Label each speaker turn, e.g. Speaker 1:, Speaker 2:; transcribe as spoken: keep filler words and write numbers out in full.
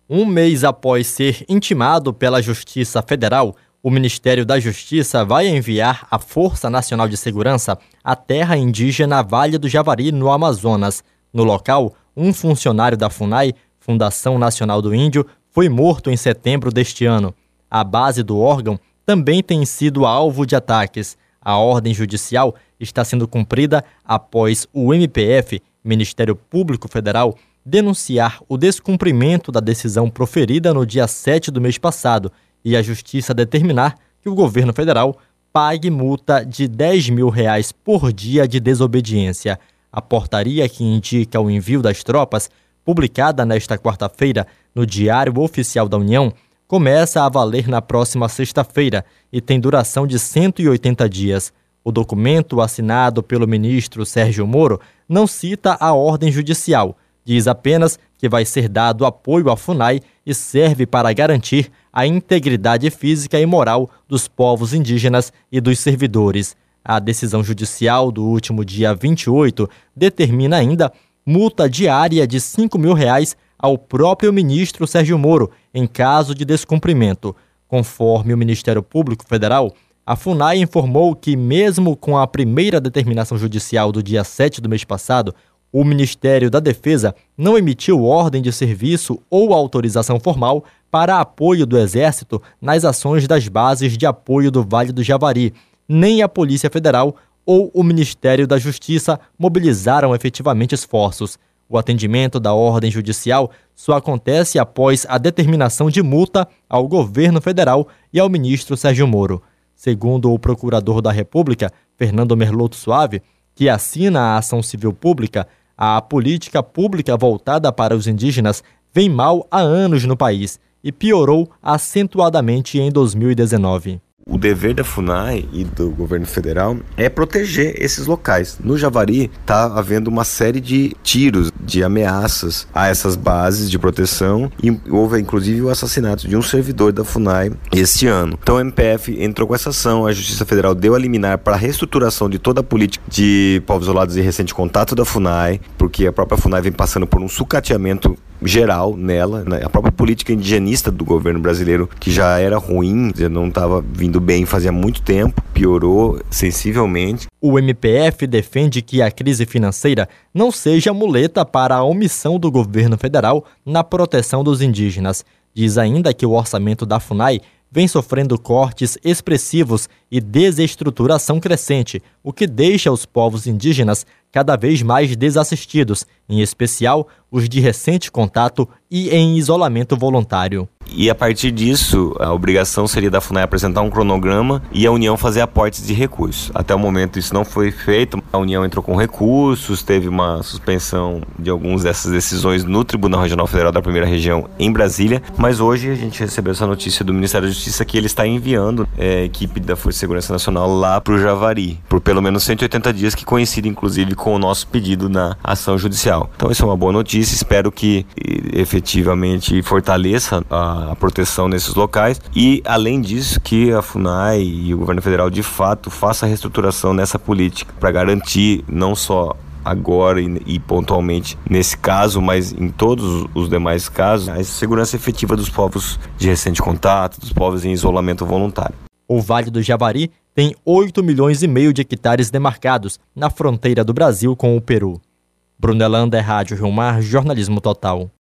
Speaker 1: Um mês após ser intimado pela Justiça Federal, o Ministério da Justiça vai enviar a Força Nacional de Segurança à terra indígena Vale do Javari, no Amazonas. No local, um funcionário da FUNAI, Fundação Nacional do Índio, foi morto em setembro deste ano. A base do órgão também tem sido alvo de ataques. A ordem judicial está sendo cumprida após o M P F, Ministério Público Federal, denunciar o descumprimento da decisão proferida no dia sete do mês passado e a Justiça determinar que o governo federal pague multa de dez mil reais por dia de desobediência. A portaria que indica o envio das tropas, publicada nesta quarta-feira no Diário Oficial da União, começa a valer na próxima sexta-feira e tem duração de cento e oitenta dias. O documento, assinado pelo ministro Sérgio Moro, não cita a ordem judicial. Diz apenas que vai ser dado apoio à FUNAI e serve para garantir a integridade física e moral dos povos indígenas e dos servidores. A decisão judicial do último dia vinte e oito determina ainda multa diária de cinco mil reais ao próprio ministro Sérgio Moro em caso de descumprimento. Conforme o Ministério Público Federal, a FUNAI informou que, mesmo com a primeira determinação judicial do dia sete do mês passado, o Ministério da Defesa não emitiu ordem de serviço ou autorização formal para apoio do Exército nas ações das bases de apoio do Vale do Javari. Nem a Polícia Federal ou o Ministério da Justiça mobilizaram efetivamente esforços. O atendimento da ordem judicial só acontece após a determinação de multa ao governo federal e ao ministro Sérgio Moro. Segundo o procurador da República, Fernando Merloto Suave, que assina a ação civil pública, a política pública voltada para os indígenas vem mal há anos no país e piorou acentuadamente em dois mil e dezenove.
Speaker 2: O dever da FUNAI e do governo federal é proteger esses locais. No Javari está havendo uma série de tiros, de ameaças a essas bases de proteção e houve inclusive o assassinato de um servidor da FUNAI este ano. Então o M P F entrou com essa ação, a Justiça Federal deu a liminar para a reestruturação de toda a política de povos isolados e recente contato da FUNAI, porque a própria FUNAI vem passando por um sucateamento geral nela, né? A própria política indigenista do governo brasileiro, que já era ruim, já não estava vindo bem fazia muito tempo, piorou sensivelmente.
Speaker 1: O M P F defende que a crise financeira não seja muleta para a omissão do governo federal na proteção dos indígenas. Diz ainda que o orçamento da FUNAI vem sofrendo cortes expressivos e desestruturação crescente, o que deixa os povos indígenas cada vez mais desassistidos, em especial os de recente contato e em isolamento voluntário.
Speaker 2: E a partir disso, a obrigação seria da FUNAI apresentar um cronograma e a União fazer aportes de recursos. Até o momento isso não foi feito, a União entrou com recursos, teve uma suspensão de algumas dessas decisões no Tribunal Regional Federal da Primeira Região em Brasília, mas hoje a gente recebeu essa notícia do Ministério da Justiça que ele está enviando é, a equipe da Força de Segurança Nacional lá para o Javari, por pelo menos cento e oitenta dias, que coincide inclusive com o nosso pedido na ação judicial. Então isso é uma boa notícia, espero que efetivamente fortaleça a a proteção nesses locais e, além disso, que a FUNAI e o governo federal de fato faça a reestruturação nessa política para garantir não só agora e, e pontualmente nesse caso, mas em todos os demais casos, a segurança efetiva dos povos de recente contato, dos povos em isolamento voluntário.
Speaker 1: O Vale do Javari tem oito milhões e meio de hectares demarcados na fronteira do Brasil com o Peru. Brunelanda é Rádio Rio Mar, Jornalismo Total.